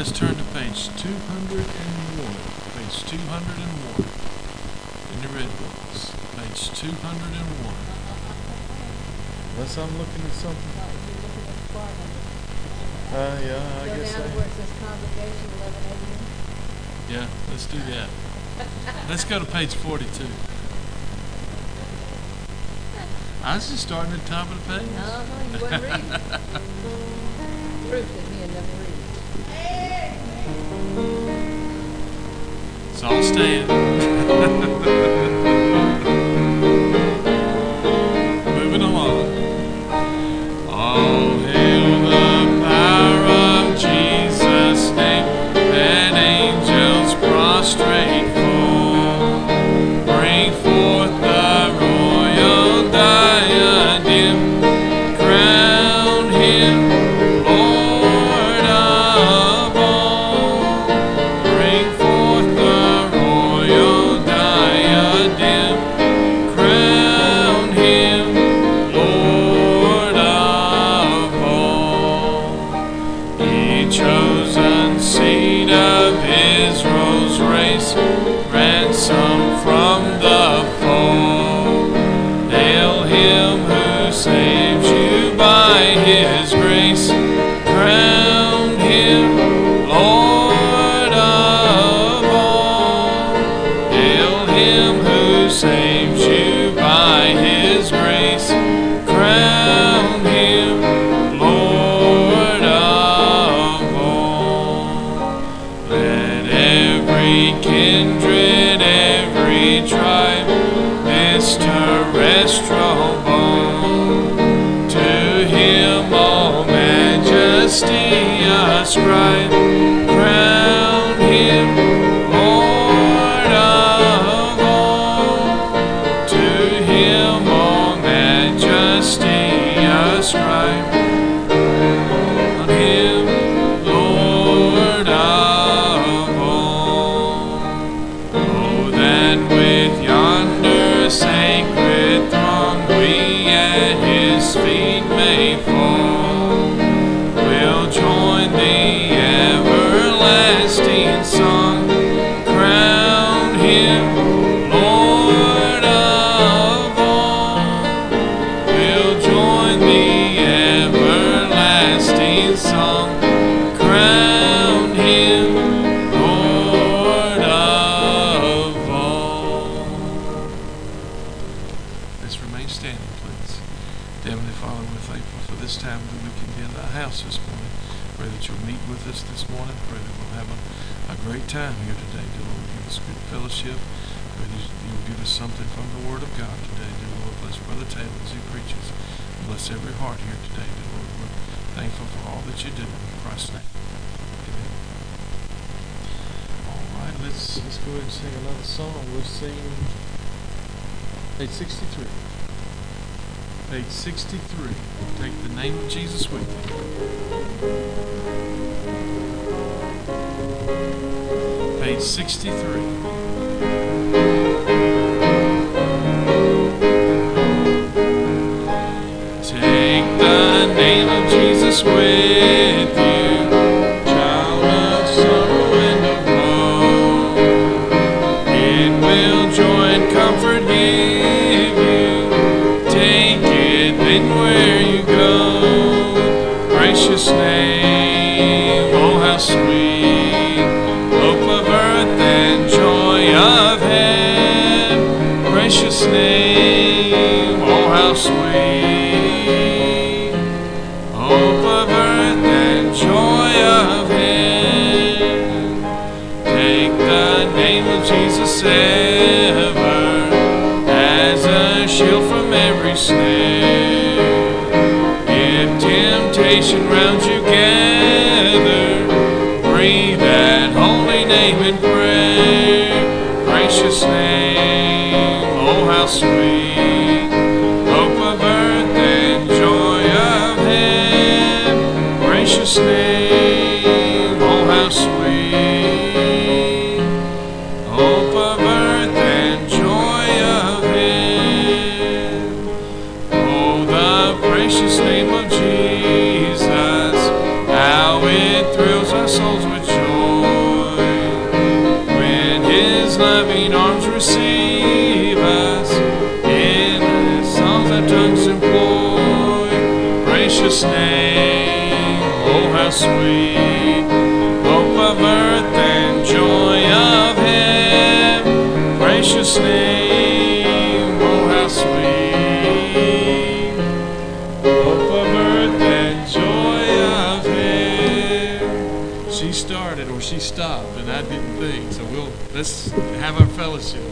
let's turn to page 201. Page 201 in the red books. Page 201. Unless I'm looking at something. Yeah, I guess Go down to where it says congregation 1180. Yeah, let's do that. Let's go to page 42. I was just starting at the top of the page. You wasn't reading. Proof that me and never read. So I'll stand. Moving along. All hail the power of Jesus' name, and angels prostrate fall. Bring forth the royal diadem, crown him Lord of all. Bring forth the royal diadem, crown him Lord of all. Ye chosen seed of Israel's race, ransom from the foe. Hail him who saves you by his grace, crown him Lord of all. Hail him who saves you by his grace, crown him Lord of all. Let every kindred, every tribe, this terrestrial bone, to him all majesty ascribe, crown him Lord of all. To him all majesty ascribe, crown him Lord of all. Oh, that with yonder sacred throng we at his feet may fall. We'll join the everlasting song, crown him Lord of all. We'll join the everlasting song, crown him Lord of all. Let's remain standing, please. Heavenly Father, we're thankful for this time that we can be in thy house this morning. Pray that you'll meet with us this morning. Pray that we'll have a great time here today. Dear Lord, give us good fellowship. Pray that you'll give us something from the Word of God today. Dear Lord, bless Brother Taylor as he preaches. Bless every heart here today. Dear Lord, we're thankful for all that you do. In Christ's name. Amen. All right, let's go ahead and sing another song. We'll sing page 63. Page 63. Take the name of Jesus with you. Page 63. Take the name of Jesus with you, child of sorrow and of woe. It will joy and comfort give you. Take it then where you go. Gracious name, oh how sweet, hope of earth and joy of heaven. Gracious name, oh how sweet, hope of earth and joy of heaven. Take the name of Jesus ever as a shield from every snare. If temptation round you gather, breathe that holy name in prayer. Gracious name, oh how sweet, hope of earth and joy of heaven. Gracious name, oh how sweet, hope of earth and joy of heaven. Oh, the precious name of Jesus, how Oh, it thrills our souls with joy when His loving arms receive us. In the songs our tongues employ, gracious name, oh how sweet, hope of earth and joy of heaven, gracious name, oh how sweet, hope of earth and joy of heaven. She started, or she stopped, and I didn't think, so let's have our fellowship.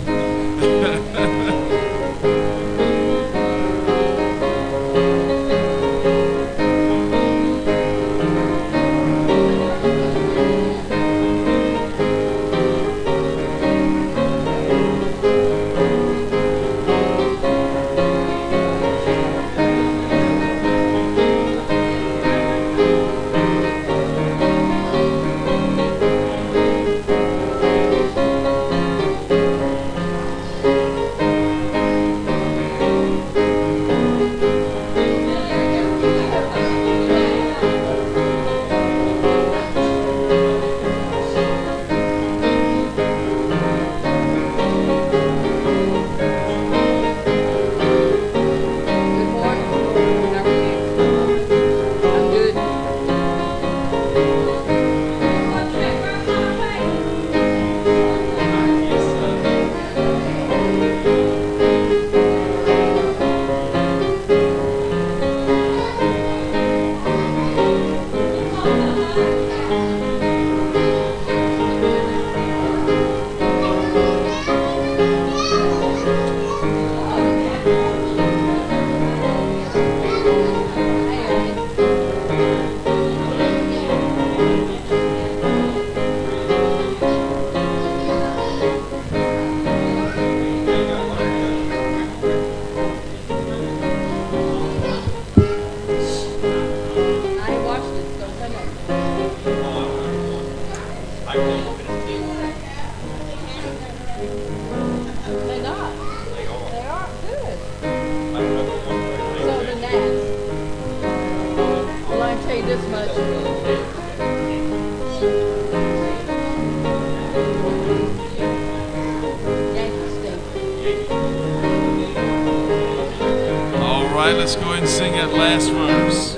Let's go ahead and sing that last verse.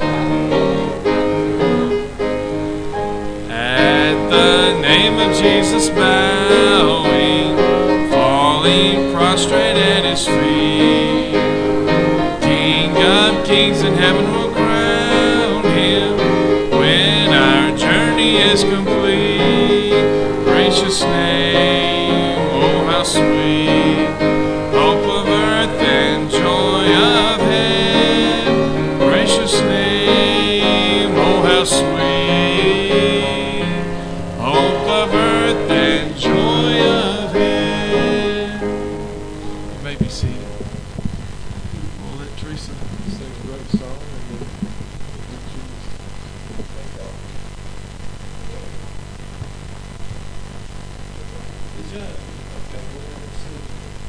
At the name of Jesus bowing, falling prostrate at His feet, King of kings in heaven will crown Him when our journey is complete. Gracious name, oh how sweet, hope of earth and joy of heaven, gracious name, oh how sweet, hope of earth and joy of heaven. You may be seated. We'll let Teresa sing a great song and then Good job. Okay, we'll let her sing.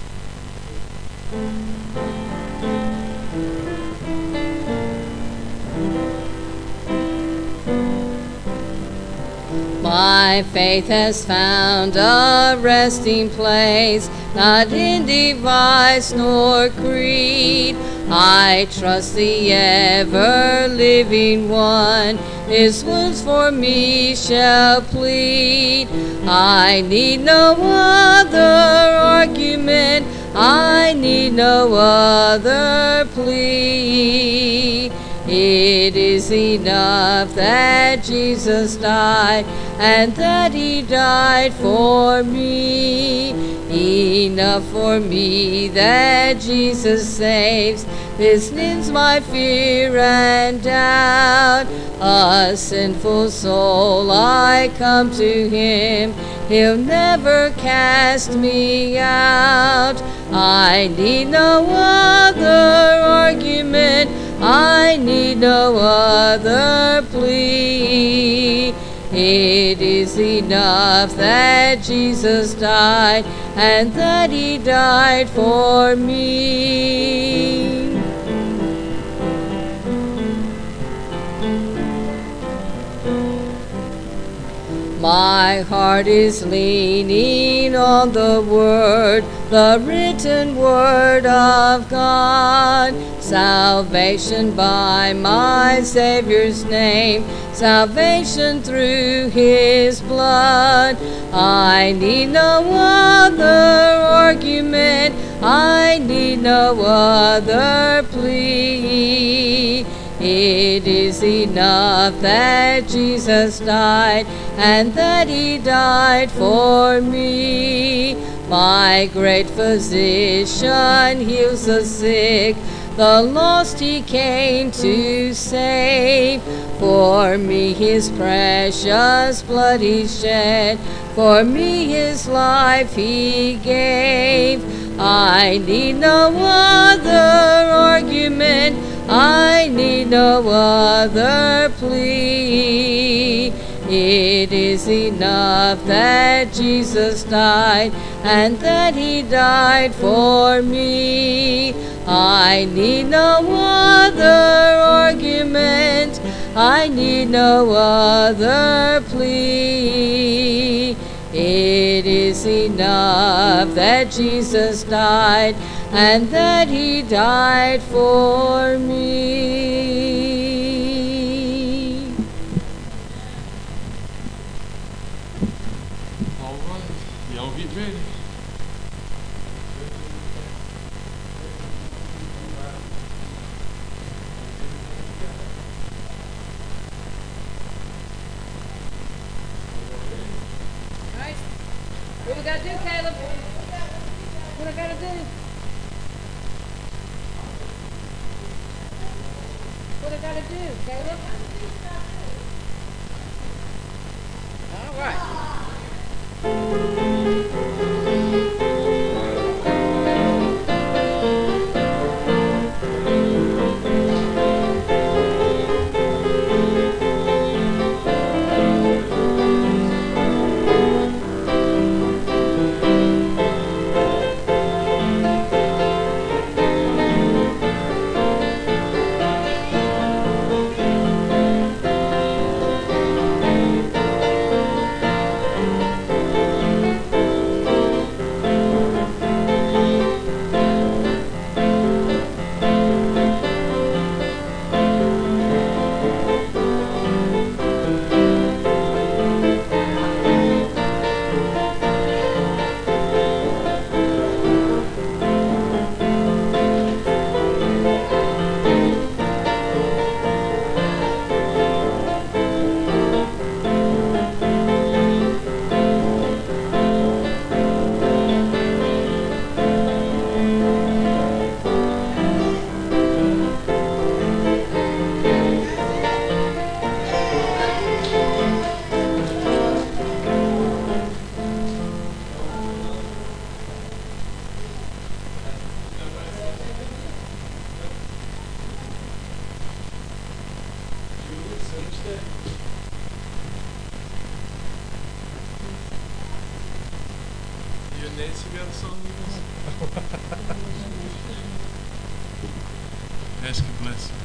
My faith has found a resting place, not in device nor creed. I trust the ever-living one, His wounds for me shall plead. I need no other argument, I need no other plea. It is enough that Jesus died, and that He died for me. Enough for me that Jesus saves. This ends my fear and doubt. A sinful soul, I come to Him. He'll never cast me out. I need no other argument, I need no other plea. It is enough that Jesus died, and that He died for me. My heart is leaning on the word, the written word of God. Salvation by my Savior's name, salvation through his blood. I need no other argument, I need no other plea. It is enough that Jesus died and that he died for me. My great physician heals the sick, the lost he came to save. For me his precious blood he shed, for me his life he gave. I need no other argument, I need no other plea. It is enough that Jesus died and that he died for me. I need no other argument, I need no other plea. It is enough that Jesus died and that he died for me. All right, y'all get ready. Right? What we gotta do, Caleb? What I gotta do? What I gotta do, Caleb? All right. You and Nancy got a song with us? Ask a blessing.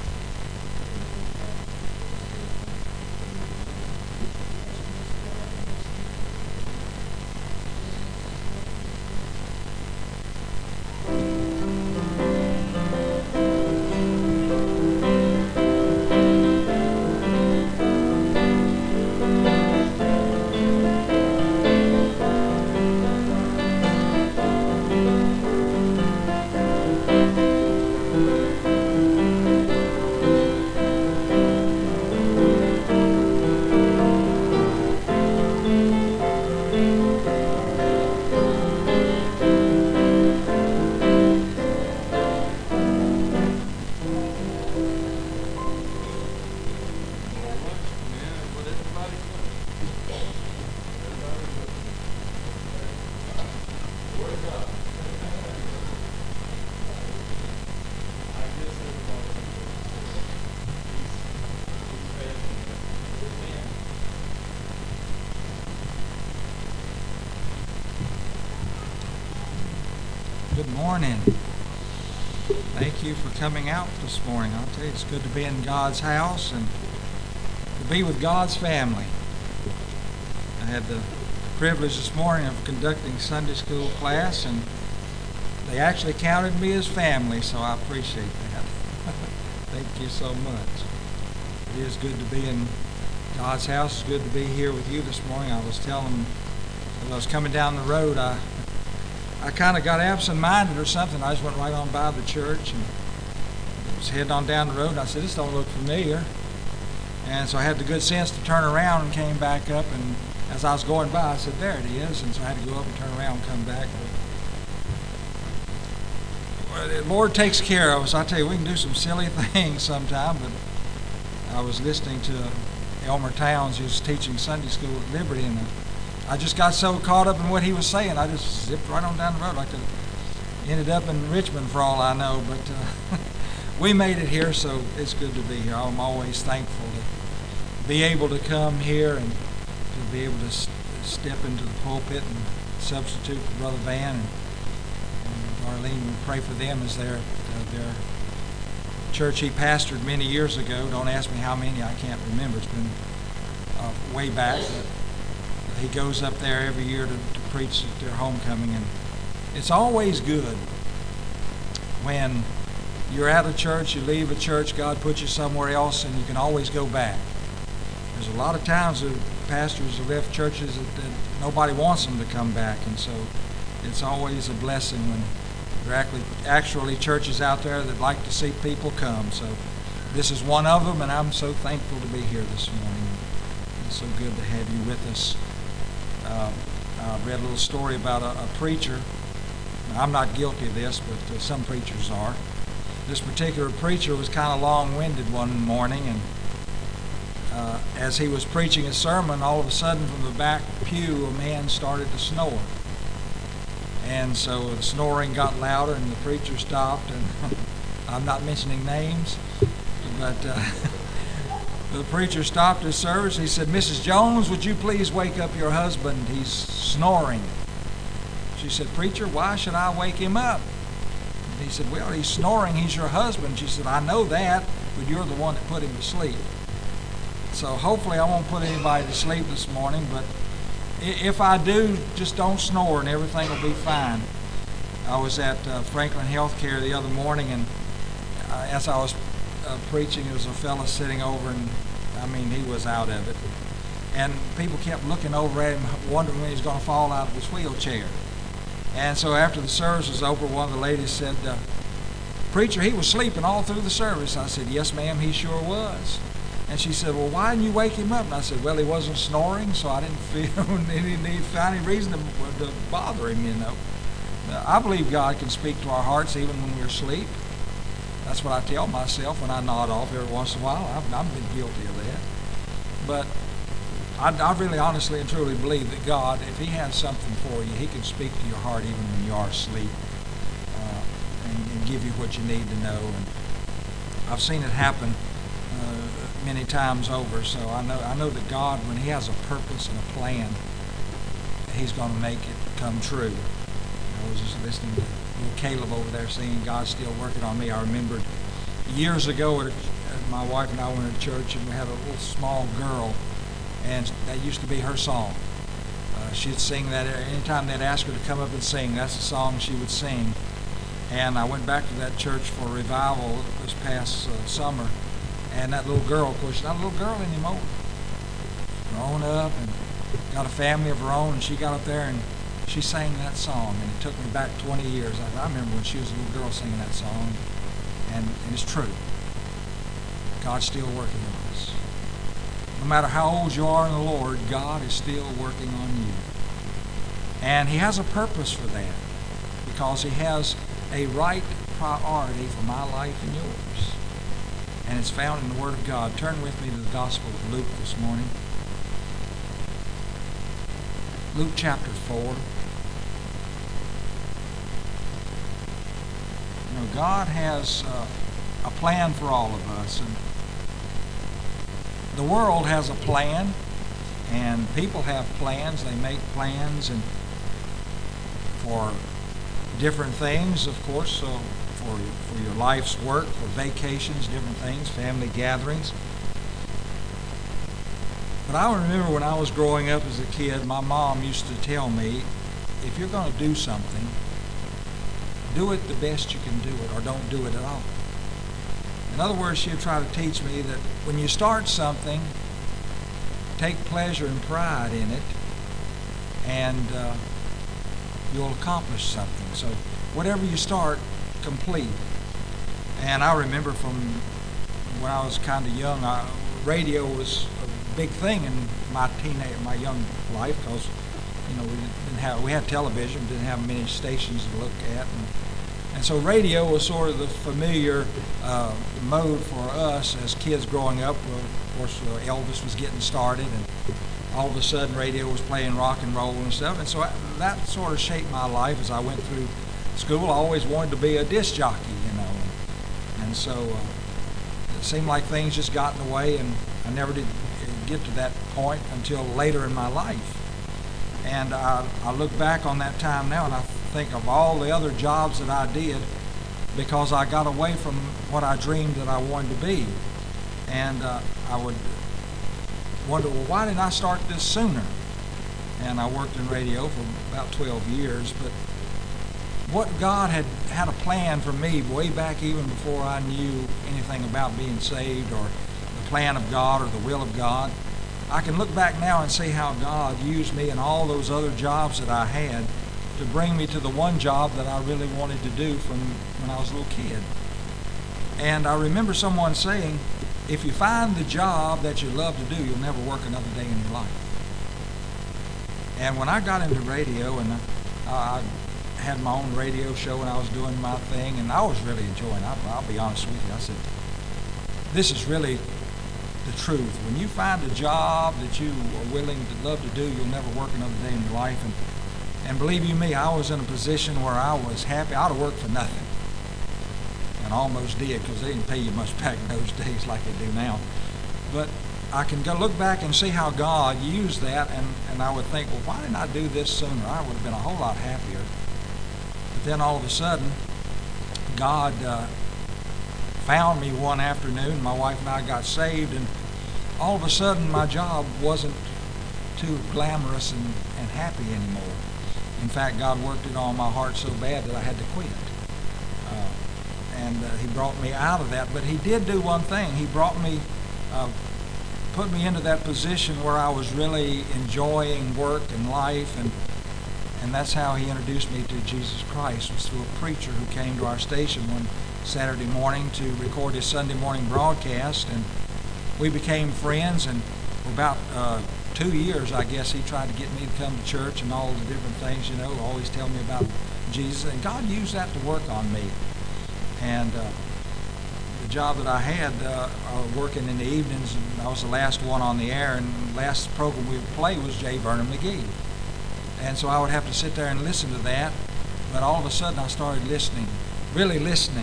Good morning. Thank you for coming out this morning. I'll tell you, it's good to be in God's house and to be with God's family. I had the privilege this morning of conducting Sunday school class, and they actually counted me as family, so I appreciate that. Thank you so much. It is good to be in God's house. It's good to be here with you this morning. I was telling them as I was coming down the road, I kind of got absent-minded or something. I just went right on by the church and was heading on down the road. And I said, this don't look familiar. And so I had the good sense to turn around and came back up. And as I was going by, I said, there it is. And so I had to go up and turn around and come back. Well, the Lord takes care of us. I tell you, we can do some silly things sometime, but I was listening to Elmer Towns, who's teaching Sunday school at Liberty, and I just got so caught up in what he was saying, I just zipped right on down the road. I could have ended up in Richmond for all I know, but we made it here, so it's good to be here. I'm always thankful to be able to come here and to be able to step into the pulpit and substitute for Brother Van and Arlene. We pray for them as they're at their church he pastored many years ago. Don't ask me how many, I can't remember. It's been way back. But he goes up there every year to preach at their homecoming, and it's always good when you're at a church, you leave a church, God puts you somewhere else, and you can always go back. There's a lot of times that pastors have left churches that nobody wants them to come back, and so it's always a blessing when there are actually churches out there that like to see people come. So this is one of them, and I'm so thankful to be here this morning. It's so good to have you with us. I read a little story about a preacher. Now, I'm not guilty of this, but some preachers are. This particular preacher was kind of long-winded one morning, and as he was preaching a sermon, all of a sudden from the back pew, a man started to snore. And so the snoring got louder, and the preacher stopped, and I'm not mentioning names, but the preacher stopped his service. He said, Mrs. Jones, would you please wake up your husband? He's snoring. She said, Preacher, why should I wake him up? And he said, well, he's snoring. He's your husband. She said, I know that, but you're the one that put him to sleep. So hopefully I won't put anybody to sleep this morning, but if I do, just don't snore and everything will be fine. I was at Franklin Healthcare the other morning, and as I was preaching, there was a fellow sitting over, and I mean, he was out of it. And people kept looking over at him, wondering when he was going to fall out of his wheelchair. And so after the service was over, one of the ladies said, Preacher, he was sleeping all through the service. I said, yes, ma'am, he sure was. And she said, well, why didn't you wake him up? And I said, well, he wasn't snoring, so I didn't feel any reason to bother him, you know. I believe God can speak to our hearts even when we're asleep. That's what I tell myself when I nod off every once in a while. I've been guilty of that. But I really honestly and truly believe that God, if he has something for you, he can speak to your heart even when you are asleep and give you what you need to know. And I've seen it happen many times over, so I know that God, when he has a purpose and a plan, he's going to make it come true. I was just listening to little Caleb over there singing, God's Still Working on Me. I remembered years ago, my wife and I went to church, and we had a little small girl, and that used to be her song. She'd sing that anytime they'd ask her to come up and sing. That's the song she would sing. And I went back to that church for a revival this past summer. And that little girl, of course, she's not a little girl anymore. Grown up and got a family of her own, and she got up there and she sang that song. And it took me back 20 years. I remember when she was a little girl singing that song. And it's true. God's still working on us. No matter how old you are in the Lord, God is still working on you. And he has a purpose for that, because he has a right priority for my life and yours. And it's found in the Word of God. Turn with me to the Gospel of Luke this morning. Luke chapter 4. You know, God has a plan for all of us. And the world has a plan, and people have plans. They make plans and for different things, of course, so for your life's work, for vacations, different things, family gatherings. But I remember when I was growing up as a kid, my mom used to tell me, if you're going to do something, do it the best you can do it, or don't do it at all. In other words, she would try to teach me that when you start something, take pleasure and pride in it, and you'll accomplish something. So whatever you start, complete. And I remember from when I was kind of young, radio was a big thing in my young life, because we had television, didn't have many stations to look at, and so radio was sort of the familiar mode for us as kids growing up. Well, of course, Elvis was getting started, and all of a sudden radio was playing rock and roll and stuff, and so that sort of shaped my life as I went through school. I always wanted to be a disc jockey, and so it seemed like things just got in the way, and I never did get to that point until later in my life. And I look back on that time now, and I think of all the other jobs that I did because I got away from what I dreamed that I wanted to be. And I would wonder, well, why didn't I start this sooner? And I worked in radio for about 12 years, but what God had a plan for me way back even before I knew anything about being saved or the plan of God or the will of God. I can look back now and see how God used me in all those other jobs that I had to bring me to the one job that I really wanted to do from when I was a little kid. And I remember someone saying, if you find the job that you love to do, you'll never work another day in your life. And when I got into radio, and I had my own radio show and I was doing my thing, and I was really enjoying it. I'll be honest with you. I said, this is really the truth. When you find a job that you are willing to love to do, you'll never work another day in your life. And believe you me, I was in a position where I was happy. I ought to work for nothing. And almost did, because they didn't pay you much back in those days like they do now. But I can go look back and see how God used that, and I would think, well, why didn't I do this sooner? I would have been a whole lot happier. But then all of a sudden, God found me one afternoon. My wife and I got saved, and all of a sudden my job wasn't too glamorous and happy anymore. In fact, God worked it on my heart so bad that I had to quit. And He brought me out of that. But He did do one thing. He brought me, put me into that position where I was really enjoying work and life, and that's how He introduced me to Jesus Christ, was through a preacher who came to our station one Saturday morning to record his Sunday morning broadcast, and we became friends, and for about 2 years, I guess, he tried to get me to come to church and all the different things, always tell me about Jesus, and God used that to work on me. And the job that I had, working in the evenings, and I was the last one on the air, and the last program we would play was J. Vernon McGee. And so I would have to sit there and listen to that, but all of a sudden I started listening, really listening.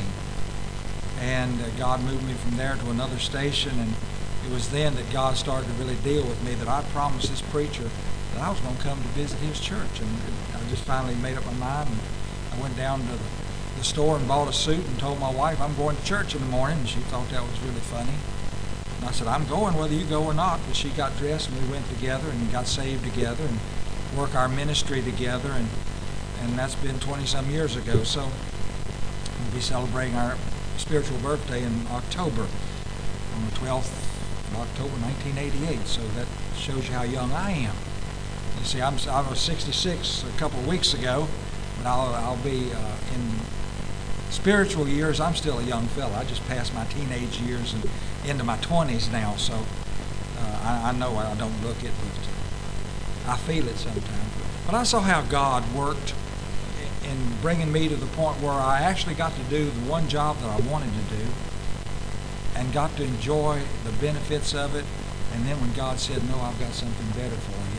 And God moved me from there to another station, and it was then that God started to really deal with me, that I promised this preacher that I was going to come to visit his church. And I just finally made up my mind, and I went down to the store and bought a suit and told my wife I'm going to church in the morning, and she thought that was really funny. And I said, I'm going whether you go or not. But she got dressed, and we went together and got saved together and work our ministry together, and that's been 20-some years ago. So we'll be celebrating our spiritual birthday in October, on the 12th of October 1988. So that shows you how young I am. You see, I was 66 a couple of weeks ago, but I'll be in spiritual years. I'm still a young fella. I just passed my teenage years and into my 20s now. So I know I don't look it, but I feel it sometimes. But I saw how God worked in bringing me to the point where I actually got to do the one job that I wanted to do and got to enjoy the benefits of it. And then when God said, no, I've got something better for you.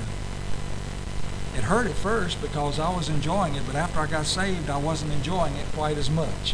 It hurt at first because I was enjoying it, but after I got saved, I wasn't enjoying it quite as much.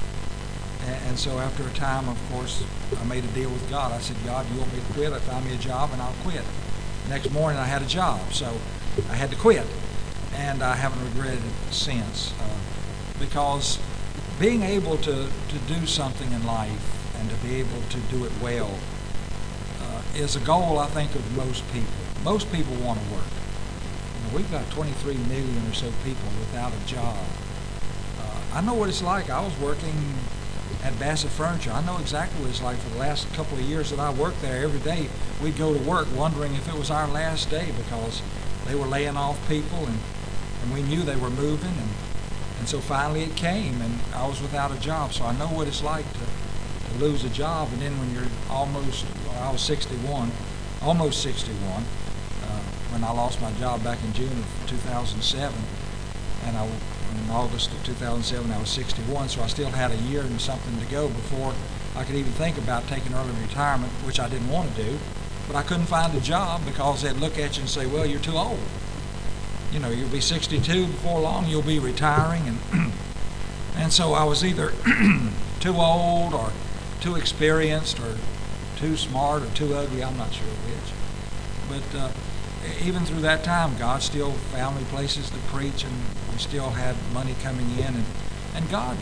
And so after a time, of course, I made a deal with God. I said, God, you want me to quit? Find me a job and I'll quit. Next morning I had a job, so I had to quit, and I haven't regretted it since, because being able to do something in life and to be able to do it well is a goal, I think, of most people. Most people want to work. We've got 23 million or so people without a job. I know what it's like. I was working at Bassett Furniture. I know exactly what it's like. For the last couple of years that I worked there, every day we'd go to work wondering if it was our last day, because they were laying off people, and we knew they were moving, and so finally it came, and I was without a job. So I know what it's like to lose a job. And then when you're I was 61, almost 61, when I lost my job back in June of 2007, and in August of 2007 I was 61, so I still had a year and something to go before I could even think about taking early retirement, which I didn't want to do. But I couldn't find a job because they'd look at you and say, well, you're too old. You'll be 62 before long, you'll be retiring. And so I was either too old or too experienced or too smart or too ugly, I'm not sure which. But even through that time, God still found me places to preach, and we still had money coming in. And God,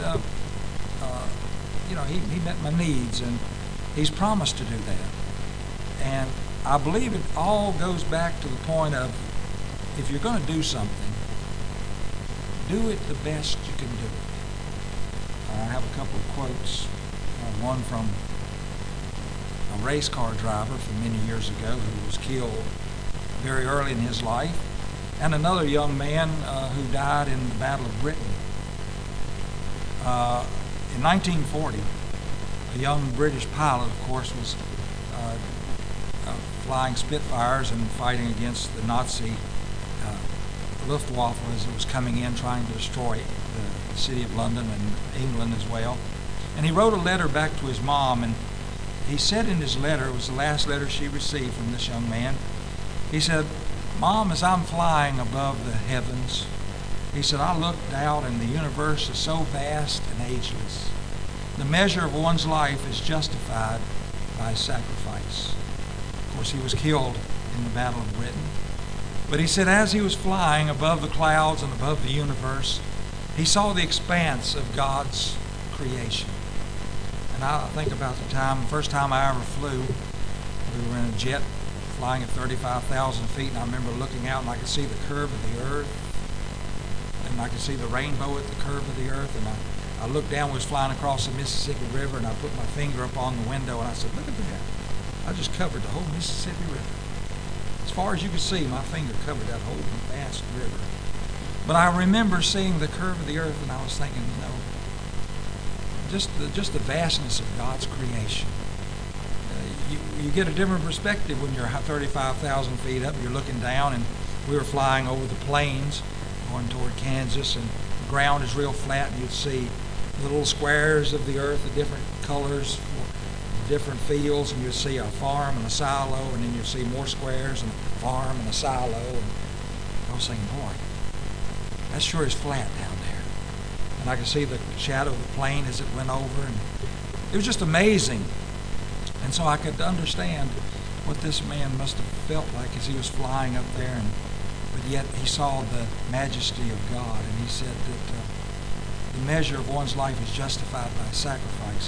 He met my needs, and He's promised to do that. And I believe it all goes back to the point of, if you're going to do something, do it the best you can do it. I have a couple of quotes. One from a race car driver from many years ago who was killed very early in his life, and another young man who died in the Battle of Britain. In 1940, a young British pilot, of course, was flying Spitfires and fighting against the Nazi Luftwaffe as it was coming in, trying to destroy the city of London and England as well. And he wrote a letter back to his mom, and he said in his letter, it was the last letter she received from this young man, he said, Mom, as I'm flying above the heavens, he said, I looked out and the universe is so vast and ageless. The measure of one's life is justified by sacrifice. Of course, he was killed in the Battle of Britain. But he said, as he was flying above the clouds and above the universe, he saw the expanse of God's creation. And I think about the first time I ever flew, we were in a jet flying at 35,000 feet, and I remember looking out and I could see the curve of the earth, and I could see the rainbow at the curve of the earth, and I looked down, we was flying across the Mississippi River, and I put my finger up on the window and I said, look at that. I just covered the whole Mississippi River. As far as you could see, my finger covered that whole vast river. But I remember seeing the curve of the earth, and I was thinking, just the vastness of God's creation. You get a different perspective when you're 35,000 feet up. You're looking down, and we were flying over the plains going toward Kansas, and the ground is real flat, and you'd see the little squares of the earth, the different colors for different fields, and you'd see a farm and a silo, and then you'd see more squares and a farm and a silo. And I was thinking, boy, that sure is flat down there. And I could see the shadow of the plane as it went over, and it was just amazing. And so I could understand what this man must have felt like as he was flying up there, but yet he saw the majesty of God, and he said that the measure of one's life is justified by sacrifice.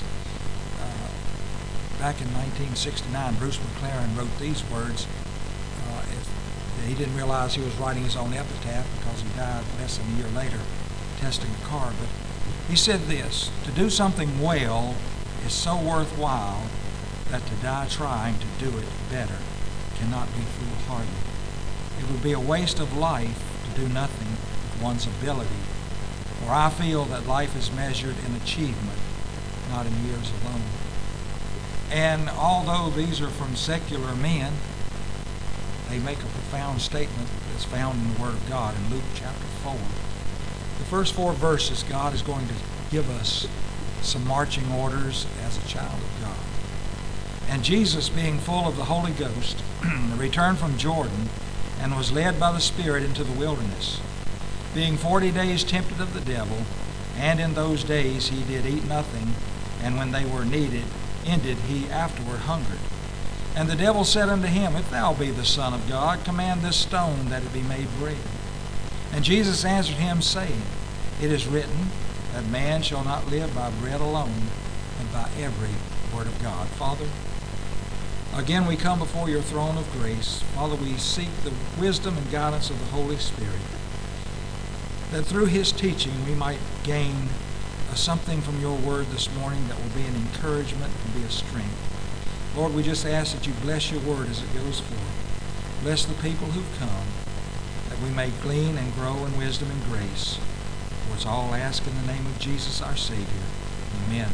Back in 1969, Bruce McLaren wrote these words. He didn't realize he was writing his own epitaph because he died less than a year later testing a car, but he said this: to do something well is so worthwhile that to die trying to do it better cannot be foolhardy. It would be a waste of life to do nothing with one's ability, for I feel that life is measured in achievement, not in years alone. And although these are from secular men, they make a profound statement that's found in the Word of God in Luke chapter 4. The first 4 verses, God is going to give us some marching orders as a child of God. And Jesus, being full of the Holy Ghost, returned from Jordan and was led by the Spirit into the wilderness, being 40 days tempted of the devil. And in those days he did eat nothing, and when they were ended, he afterward hungered. And the devil said unto him, If thou be the Son of God, command this stone that it be made bread. And Jesus answered him, saying, It is written, that man shall not live by bread alone, but by every word of God. Father, Again, we come before your throne of grace. Father, we seek the wisdom and guidance of the Holy Spirit, that through his teaching we might gain something from your word this morning that will be an encouragement and be a strength. Lord, we just ask that you bless your word as it goes forth. Bless the people who've come, that we may glean and grow in wisdom and grace. For it's all asked in the name of Jesus our Savior. Amen.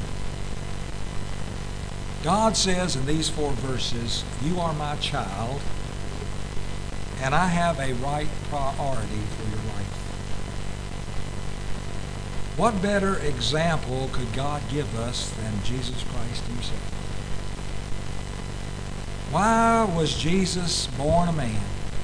God says in these 4 verses, you are my child, and I have a right priority for your life. What better example could God give us than Jesus Christ himself? Why was Jesus born a man?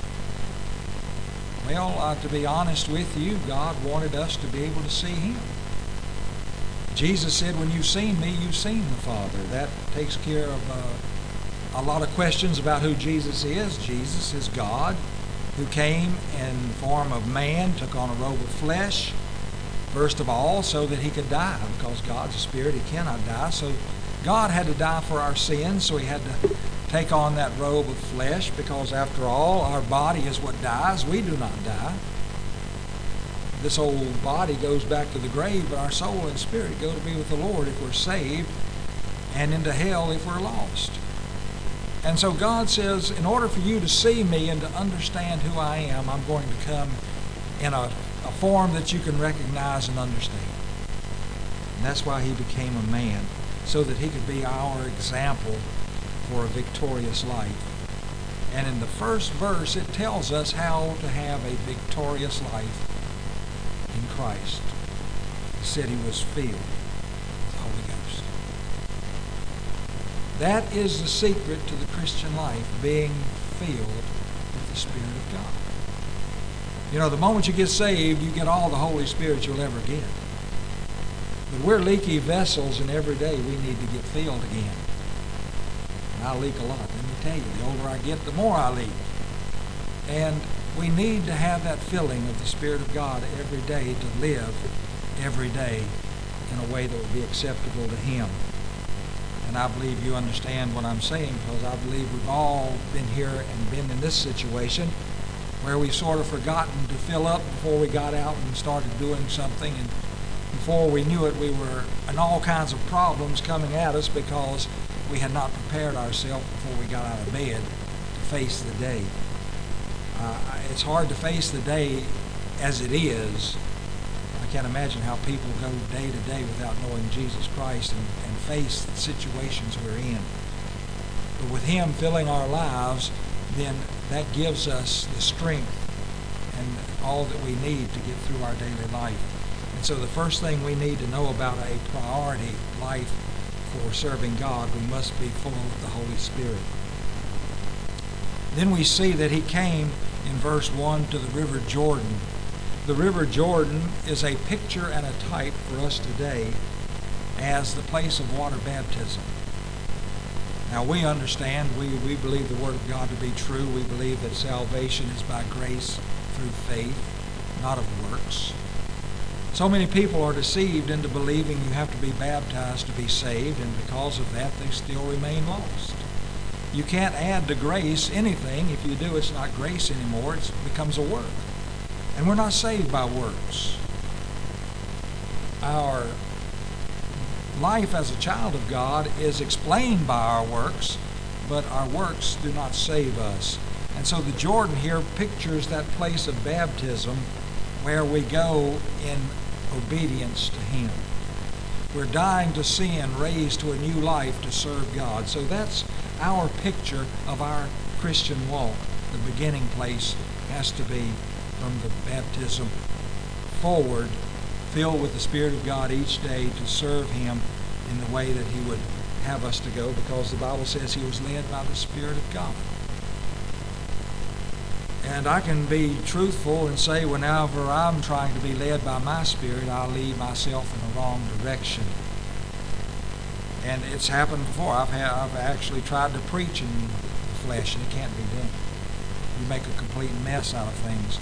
Well, to be honest with you, God wanted us to be able to see him. Jesus said, when you've seen me, you've seen the Father. That takes care of a lot of questions about who Jesus is. Jesus is God who came in the form of man, took on a robe of flesh, first of all, so that he could die, because God's a spirit, he cannot die. So God had to die for our sins, so he had to take on that robe of flesh, because after all, our body is what dies. We do not die. This old body goes back to the grave, but our soul and spirit go to be with the Lord if we're saved, and into hell if we're lost. And so God says, in order for you to see me and to understand who I am, I'm going to come in a form that you can recognize and understand. And that's why he became a man, so that he could be our example for a victorious life. And in the first verse, it tells us how to have a victorious life in Christ. He said he was filled with the Holy Ghost. That is the secret to the Christian life, being filled with the Spirit of God. You know, the moment you get saved, you get all the Holy Spirit you'll ever get. But we're leaky vessels, and every day we need to get filled again. And I leak a lot. Let me tell you, the older I get, the more I leak. And we need to have that filling of the Spirit of God every day to live every day in a way that will be acceptable to him. And I believe you understand what I'm saying, because I believe we've all been here and been in this situation where we've sort of forgotten to fill up before we got out and started doing something. And before we knew it, we were in all kinds of problems coming at us because we had not prepared ourselves before we got out of bed to face the day. It's hard to face the day as it is. I can't imagine how people go day to day without knowing Jesus Christ and face the situations we're in. But with him filling our lives, then that gives us the strength and all that we need to get through our daily life. And so the first thing we need to know about a priority life for serving God, we must be full of the Holy Spirit. Then we see that he came in verse 1 to the River Jordan. The River Jordan is a picture and a type for us today as the place of water baptism. Now we understand, we believe the Word of God to be true. We believe that salvation is by grace through faith, not of works. So many people are deceived into believing you have to be baptized to be saved, and because of that they still remain lost. You can't add to grace anything. If you do, it's not grace anymore. It becomes a work. And we're not saved by works. Our life as a child of God is explained by our works, but our works do not save us. And so the Jordan here pictures that place of baptism where we go in obedience to him. We're dying to sin, raised to a new life to serve God. So that's our picture of our Christian walk. The beginning place has to be from the baptism forward, filled with the Spirit of God each day to serve him in the way that he would have us to go, because the Bible says he was led by the Spirit of God. And I can be truthful and say whenever I'm trying to be led by my spirit, I lead myself in the wrong direction. And it's happened before. I've actually tried to preach in the flesh, and it can't be done. You make a complete mess out of things.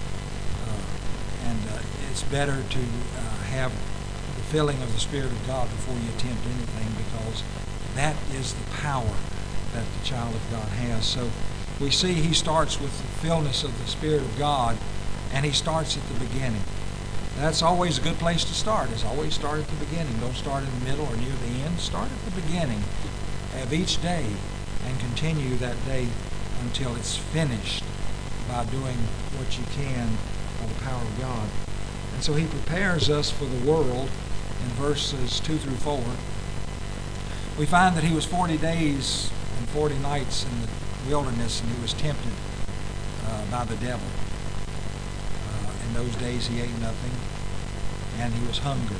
It's better to have the filling of the Spirit of God before you attempt anything, because that is the power that the child of God has. So we see he starts with the fullness of the Spirit of God, and he starts at the beginning. That's always a good place to start. Is always start at the beginning. Don't start in the middle or near the end. Start at the beginning of each day and continue that day until it's finished by doing what you can by the power of God. And so he prepares us for the world in verses 2 through 4. We find that he was 40 days and 40 nights in the wilderness, and he was tempted by the devil. In those days he ate nothing, and he was hungry.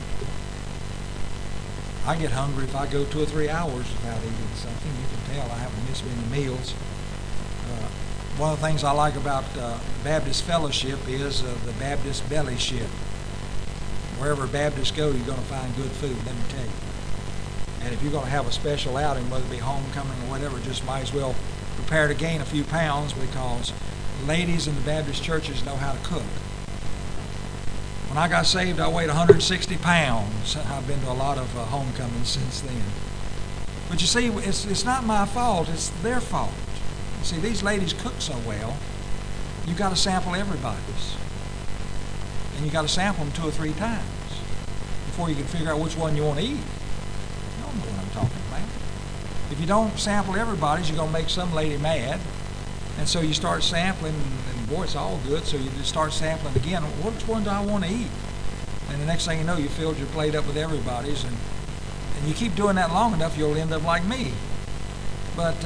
I get hungry if I go 2 or 3 hours without eating something. You can tell I haven't missed many meals. One of the things I like about Baptist fellowship is the Baptist belly ship. Wherever Baptists go, you're going to find good food, let me tell you. And if you're going to have a special outing, whether it be homecoming or whatever, just might as well prepare to gain a few pounds, because ladies in the Baptist churches know how to cook. When I got saved, I weighed 160 pounds. I've been to a lot of homecomings since then. But you see, it's not my fault, it's their fault. You see, these ladies cook so well, you've got to sample everybody's. And you've got to sample them 2 or 3 times before you can figure out which one you want to eat. You don't know what I'm talking about. If you don't sample everybody's, you're going to make some lady mad. And so you start sampling, and boy, it's all good, so you just start sampling again. Which one do I want to eat? And the next thing you know, you filled your plate up with everybody's, and you keep doing that long enough, you'll end up like me. But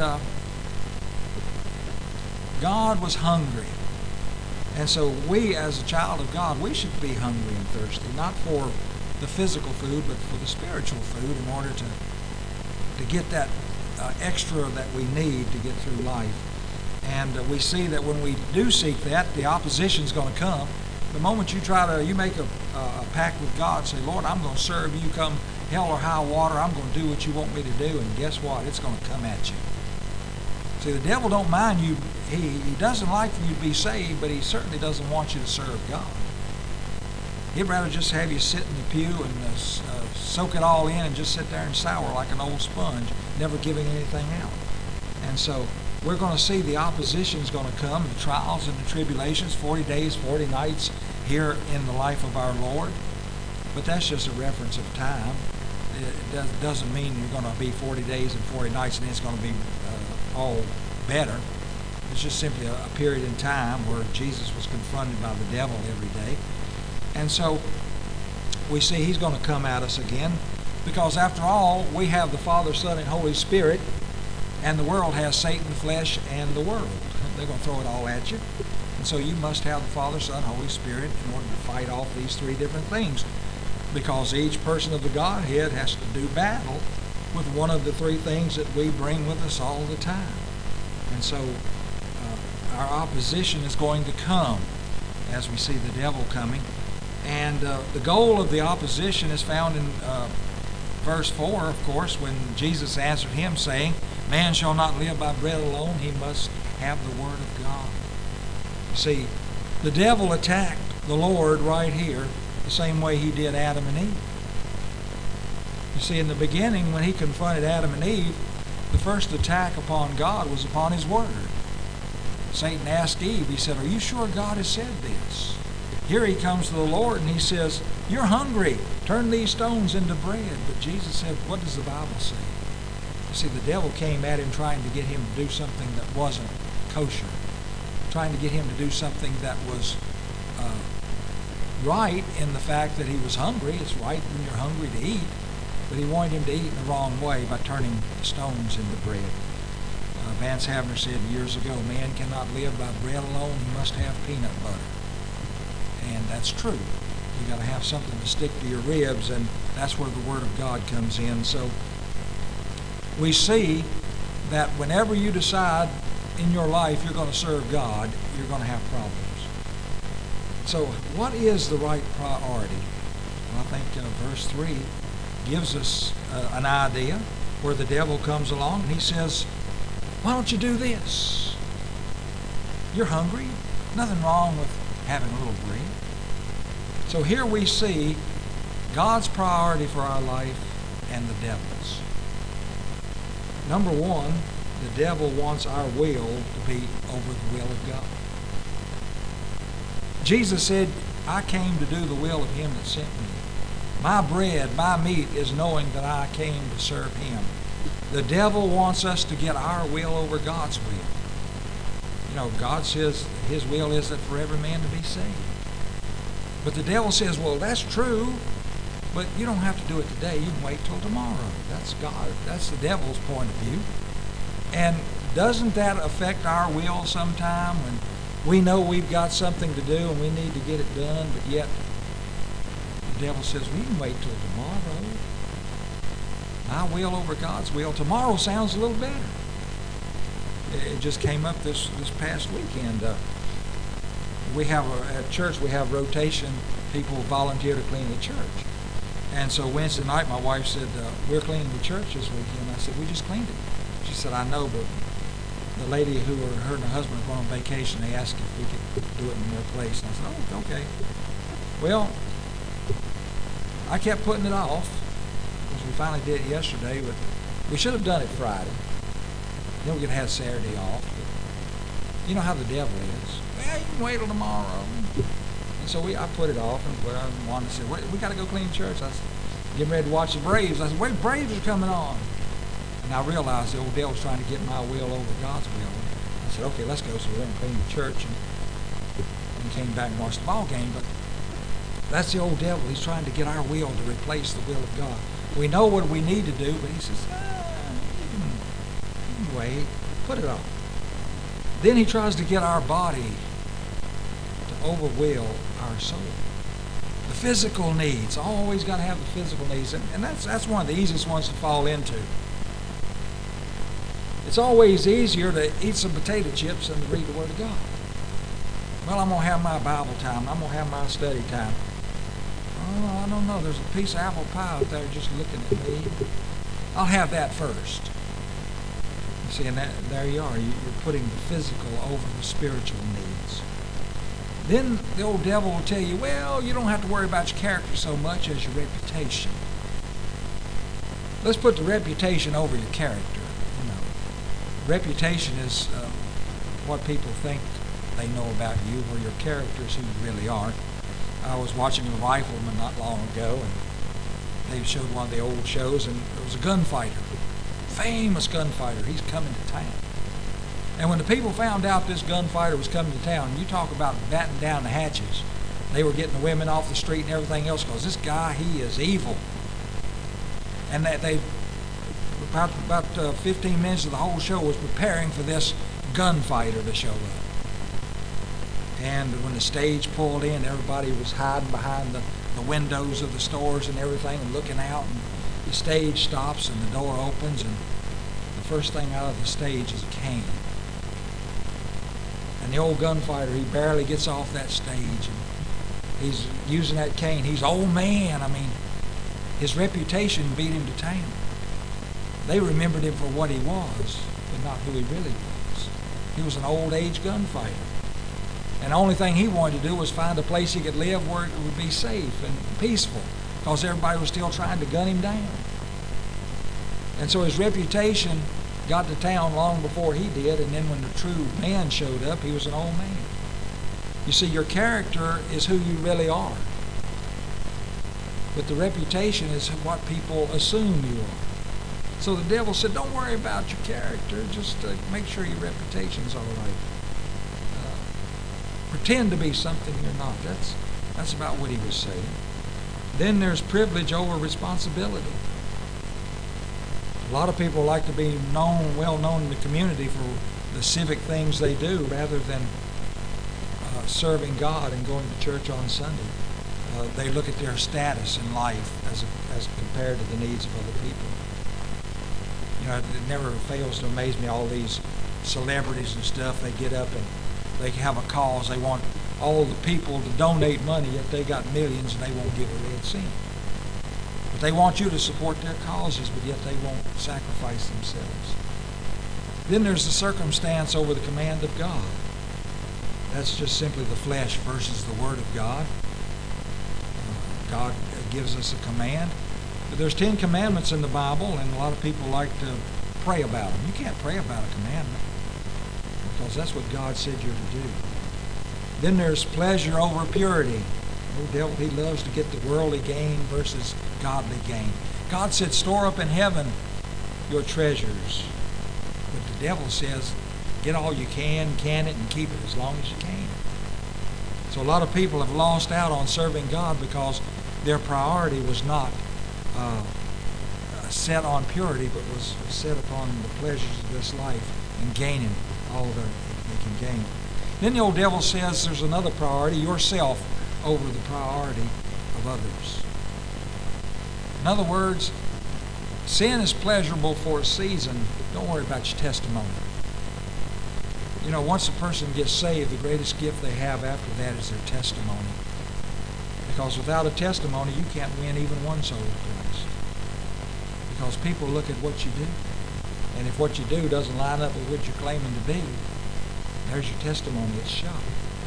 God was hungry. And so we, as a child of God, we should be hungry and thirsty, not for the physical food, but for the spiritual food, in order to get that extra that we need to get through life. And we see that when we do seek that, the opposition is going to come. The moment you make a pact with God, say, Lord, I'm going to serve you, come hell or high water, I'm going to do what you want me to do, and guess what? It's going to come at you. See, the devil don't mind you. He doesn't like for you to be saved, but he certainly doesn't want you to serve God. He'd rather just have you sit in the pew and soak it all in and just sit there and sour like an old sponge, never giving anything out. And so we're going to see the opposition is going to come, the trials and the tribulations, 40 days, 40 nights here in the life of our Lord. But that's just a reference of time. It doesn't mean you're going to be 40 days and 40 nights and it's going to be all better. It's just simply a period in time where Jesus was confronted by the devil every day. And so we see he's going to come at us again, because after all, we have the Father, Son, and Holy Spirit, and the world has Satan, flesh, and the world. They're going to throw it all at you. And so you must have the Father, Son, Holy Spirit in order to fight off these 3 different things, because each person of the Godhead has to do battle with one of the 3 things that we bring with us all the time. And so our opposition is going to come as we see the devil coming. And the goal of the opposition is found in verse 4, of course, when Jesus answered him, saying, Man shall not live by bread alone, he must have the Word of God. You see, the devil attacked the Lord right here the same way he did Adam and Eve. You see, in the beginning, when he confronted Adam and Eve, the first attack upon God was upon his Word. Satan asked Eve, he said, Are you sure God has said this? Here he comes to the Lord and he says, You're hungry. Turn these stones into bread. But Jesus said, What does the Bible say? You see, the devil came at him trying to get him to do something that wasn't kosher, trying to get him to do something that was right in the fact that he was hungry. It's right when you're hungry to eat, but he wanted him to eat in the wrong way by turning stones into bread. Vance Havner said years ago, man cannot live by bread alone, he must have peanut butter. And that's true. You got to have something to stick to your ribs, and that's where the Word of God comes in. So we see that whenever you decide in your life you're going to serve God, you're going to have problems. So what is the right priority? Well, I think verse 3 gives us an idea where the devil comes along and he says, why don't you do this? You're hungry. Nothing wrong with having a little bread. So here we see God's priority for our life and the devil's. Number one, The devil wants our will to be over the will of God. Jesus said, I came to do the will of him that sent me. My bread, my meat is knowing that I came to serve him. The devil wants us to get our will over God's will. You know, God says his will is that for every man to be saved. But the devil says, well, that's true, but you don't have to do it today. You can wait till tomorrow. That's God. That's the devil's point of view. And doesn't that affect our will sometime when we know we've got something to do and we need to get it done, but yet the devil says, we can wait till tomorrow. My will over God's will. Tomorrow sounds a little better. It just came up this past weekend. We have at church we have rotation. People volunteer to clean the church, and so Wednesday night my wife said we're cleaning the church this weekend. I said we just cleaned it. She said I know, but the lady who her and her husband were on vacation, they asked if we could do it in their place. And I said, oh, okay. Well, I kept putting it off because we finally did it yesterday, but we should have done it Friday. Then we could have had Saturday off. But you know how the devil is. Well, you can wait till tomorrow. And so I put it off, and Wanda said, we got to go clean church. I said, getting ready to watch the Braves. I said, wait, Braves are coming on. And I realized the old devil's trying to get my will over God's will. I said, okay, let's go. So we went and cleaned the church and came back and watched the ball game. But that's the old devil. He's trying to get our will to replace the will of God. We know what we need to do, but he says, you can wait, put it off. Then he tries to get our body to overwill our soul. The physical needs. Always got to have the physical needs. And that's one of the easiest ones to fall into. It's always easier to eat some potato chips than to read the Word of God. Well, I'm going to have my Bible time. I'm going to have my study time. Oh, I don't know. There's a piece of apple pie out there just looking at me. I'll have that first. You see, and there you are. You're putting the physical over the spiritual needs. Then the old devil will tell you, well, you don't have to worry about your character so much as your reputation. Let's put the reputation over your character. Reputation is what people think they know about you, or your character is who you really are. I was watching The Rifleman not long ago, and they showed one of the old shows, and there was a gunfighter, famous gunfighter. He's coming to town. And when the people found out this gunfighter was coming to town, you talk about batting down the hatches. They were getting the women off the street and everything else because this guy, he is evil. And they about 15 minutes of the whole show was preparing for this gunfighter to show up. And when the stage pulled in, everybody was hiding behind the windows of the stores and everything and looking out. And the stage stops and the door opens, and the first thing out of the stage is a cane. And the old gunfighter, he barely gets off that stage. And he's using that cane. He's old man. I mean, his reputation beat him to town. They remembered him for what he was, but not who he really was. He was an old age gunfighter. And the only thing he wanted to do was find a place he could live where it would be safe and peaceful, because everybody was still trying to gun him down. And so his reputation got to town long before he did, and then when the true man showed up, he was an old man. You see, your character is who you really are. But the reputation is what people assume you are. So the devil said, don't worry about your character, just make sure your reputation's all right. Pretend to be something you're not. That's about what he was saying. Then there's privilege over responsibility. A lot of people like to be well known in the community for the civic things they do rather than serving God and going to church on Sunday. They look at their status in life as compared to the needs of other people. You know, it never fails to amaze me, all these celebrities and stuff, they get up and they have a cause. They want all the people to donate money, yet they got millions and they won't give a red cent. But they want you to support their causes, but yet they won't sacrifice themselves. Then there's the circumstance over the command of God. That's just simply the flesh versus the Word of God. God gives us a command. But there's 10 commandments in the Bible, and a lot of people like to pray about them. You can't pray about a commandment because that's what God said you're to do. Then there's pleasure over purity. The devil, he loves to get the worldly gain versus godly gain. God said, store up in heaven your treasures. But the devil says, get all you can it, and keep it as long as you can. So a lot of people have lost out on serving God because their priority was not set on purity, but was set upon the pleasures of this life and gaining all that they can gain. Then the old devil says there's another priority, yourself over the priority of others. In other words, sin is pleasurable for a season. Don't worry about your testimony. You know, once a person gets saved, the greatest gift they have after that is their testimony. Because without a testimony, you can't win even one soul to Christ. Because people look at what you do. And if what you do doesn't line up with what you're claiming to be, there's your testimony. It's shot.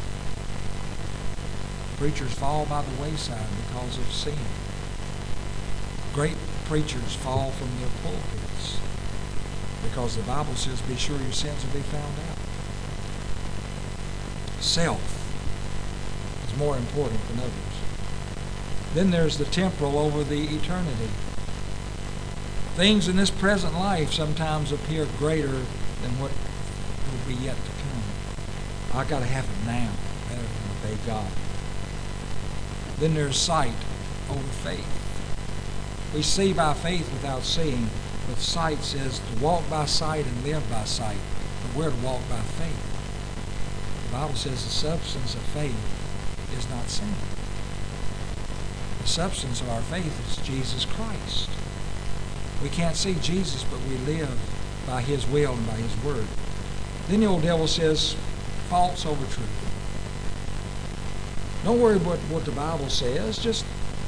Preachers fall by the wayside because of sin. Great preachers fall from their pulpits because the Bible says, be sure your sins will be found out. Self is more important than others. Then there's the temporal over the eternity. Things in this present life sometimes appear greater than what will be yet to come. I've got to have it now rather than obey God. Then there's sight over faith. We see by faith without seeing, but sight says to walk by sight and live by sight. But we're to walk by faith. The Bible says the substance of faith is not sin. The substance of our faith is Jesus Christ. We can't see Jesus, but we live by His will and by His word. Then the old devil says, false over truth. Don't worry about what the Bible says. Just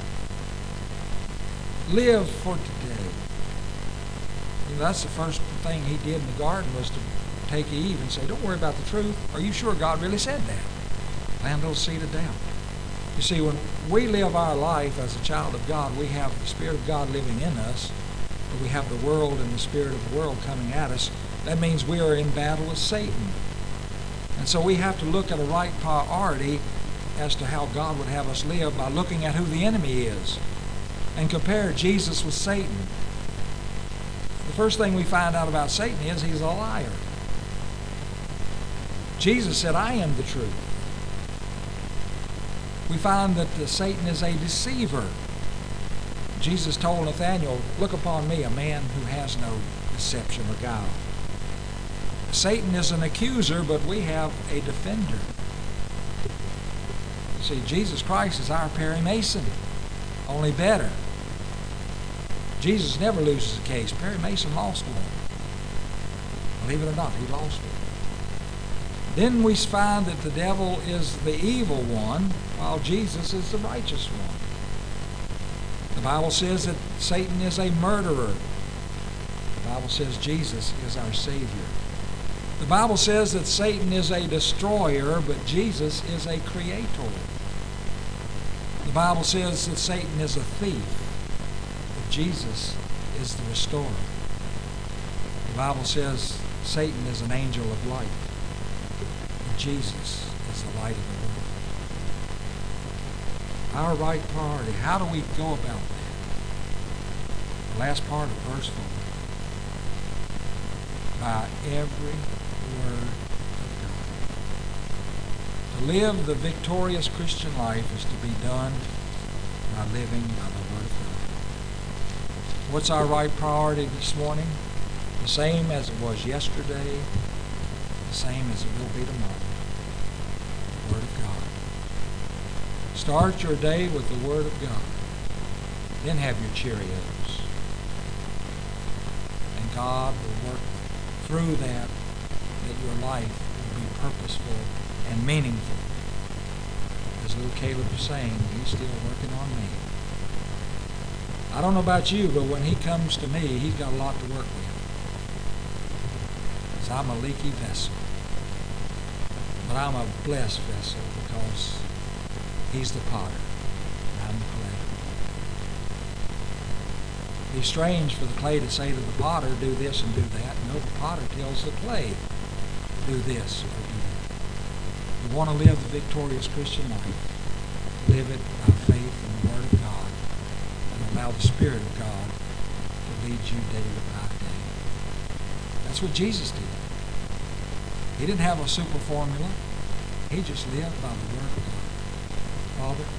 live for today. You know, that's the first thing he did in the garden, was to take Eve and say, don't worry about the truth. Are you sure God really said that? Plant a little seed of doubt. You see, when we live our life as a child of God, we have the Spirit of God living in us, but we have the world and the spirit of the world coming at us. That means we are in battle with Satan. And so we have to look at a right priority as to how God would have us live by looking at who the enemy is and compare Jesus with Satan. The first thing we find out about Satan is he's a liar. Jesus said, I am the truth. We find that Satan is a deceiver. Jesus told Nathanael, look upon me, a man who has no deception or guile. Satan is an accuser, but we have a defender. See, Jesus Christ is our Perry Mason, only better. Jesus never loses a case. Perry Mason lost one. Believe it or not, he lost one. Then we find that the devil is the evil one, while Jesus is the righteous one. The Bible says that Satan is a murderer. The Bible says Jesus is our Savior. The Bible says that Satan is a destroyer, but Jesus is a creator. The Bible says that Satan is a thief, but Jesus is the restorer. The Bible says Satan is an angel of light, but Jesus is the light of the world. Our right priority, how do we go about that? The last part of verse 4. By every word of God. To live the victorious Christian life is to be done by living by the Word of God. What's our right priority this morning? The same as it was yesterday, the same as it will be tomorrow. The Word of God. Start your day with the Word of God. Then have your Cheerios. And God will work through that your life will be purposeful and meaningful. As little Caleb was saying, he's still working on me. I don't know about you, but when he comes to me, he's got a lot to work with. Because I'm a leaky vessel. But I'm a blessed vessel because he's the potter and I'm the clay. It'd be strange for the clay to say to the potter, do this and do that. No, the potter tells the clay, do this or do that. You want to live the victorious Christian life. Live it by faith in the Word of God and allow the Spirit of God to lead you day by day. That's what Jesus did. He didn't have a super formula. He just lived by the Word of God. Father,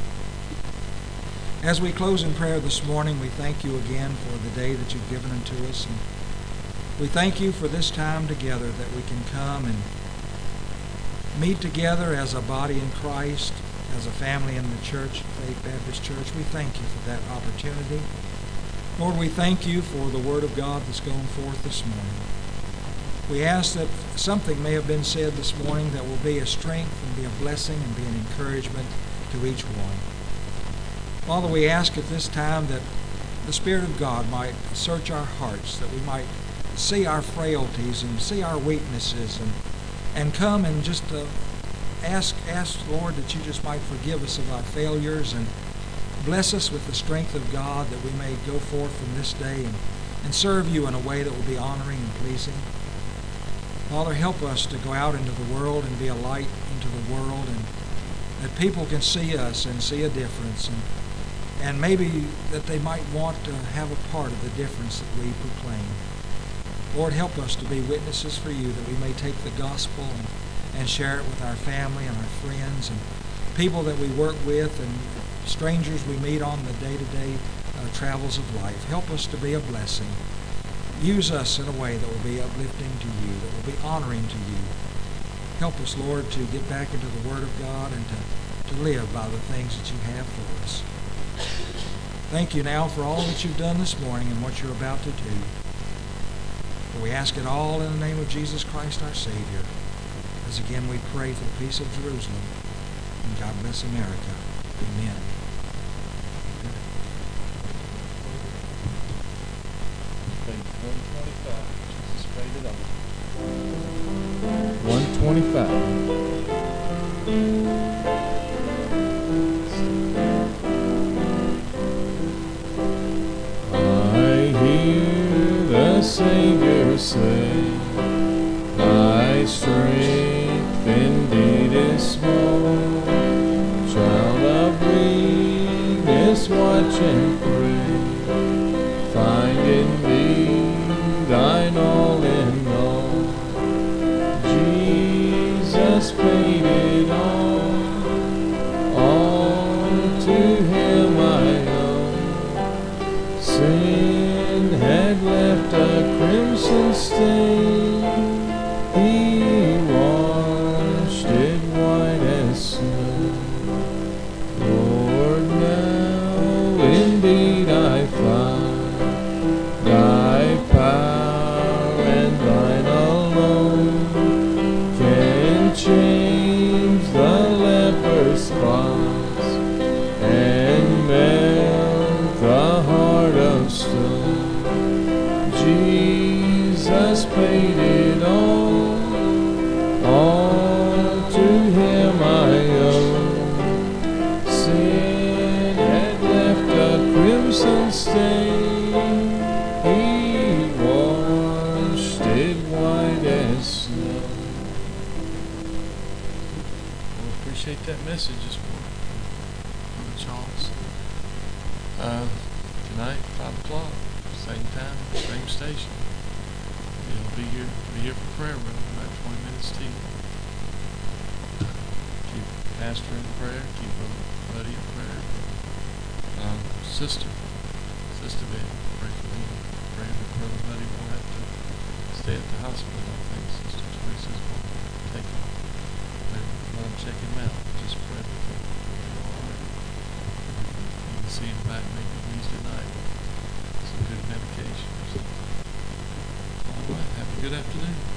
as we close in prayer this morning, we thank you again for the day that you've given unto us. And we thank you for this time together that we can come and meet together as a body in Christ, as a family in the church, Faith Baptist Church. We thank you for that opportunity. Lord, we thank you for the Word of God that's gone forth this morning. We ask that something may have been said this morning that will be a strength and be a blessing and be an encouragement to each one. Father, we ask at this time that the Spirit of God might search our hearts, that we might see our frailties and see our weaknesses and come and just ask, Lord, that you just might forgive us of our failures and bless us with the strength of God, that we may go forth from this day and serve you in a way that will be honoring and pleasing. Father, help us to go out into the world and be a light into the world, and that people can see us and see a difference, and maybe that they might want to have a part of the difference that we proclaim. Lord, help us to be witnesses for you, that we may take the gospel and share it with our family and our friends and people that we work with and strangers we meet on the day-to-day travels of life. Help us to be a blessing. Use us in a way that will be uplifting to you, that will be honoring to you. Help us, Lord, to get back into the Word of God and to live by the things that you have for us. Thank you now for all that you've done this morning and what you're about to do. For we ask it all in the name of Jesus Christ, our Savior. As again we pray for the peace of Jerusalem. And God bless America. Amen. Page 125. Just fade it on. 125. I hear the Savior say, thy strength indeed is small. Child of weakness, watch and pray. Find in thee thine all in all. Jesus paid it all to him I owe. Sin had left a crimson stain, he washed it white as snow. Lord, now indeed I find thy power and thine alone can change the leper's spots and melt the heart of stone. Jesus paid it all to him I owe. Sin had left a crimson stain, he washed it white as snow. We appreciate that message this morning, Brother Charles. Tonight, 5 o'clock, same time, same station. You'll be here for prayer, brother, about 20 minutes to you. Keep Pastor in prayer, keep Brother Buddy in prayer. Sister Ben, pray for him. Pray that Brother Buddy won't have to stay at the hospital. I think Sister Teresa's going to take him. Let him check him out. Just pray with him. You can see him back maybe Wednesday night. Some good medication or something. All right. Have a good afternoon.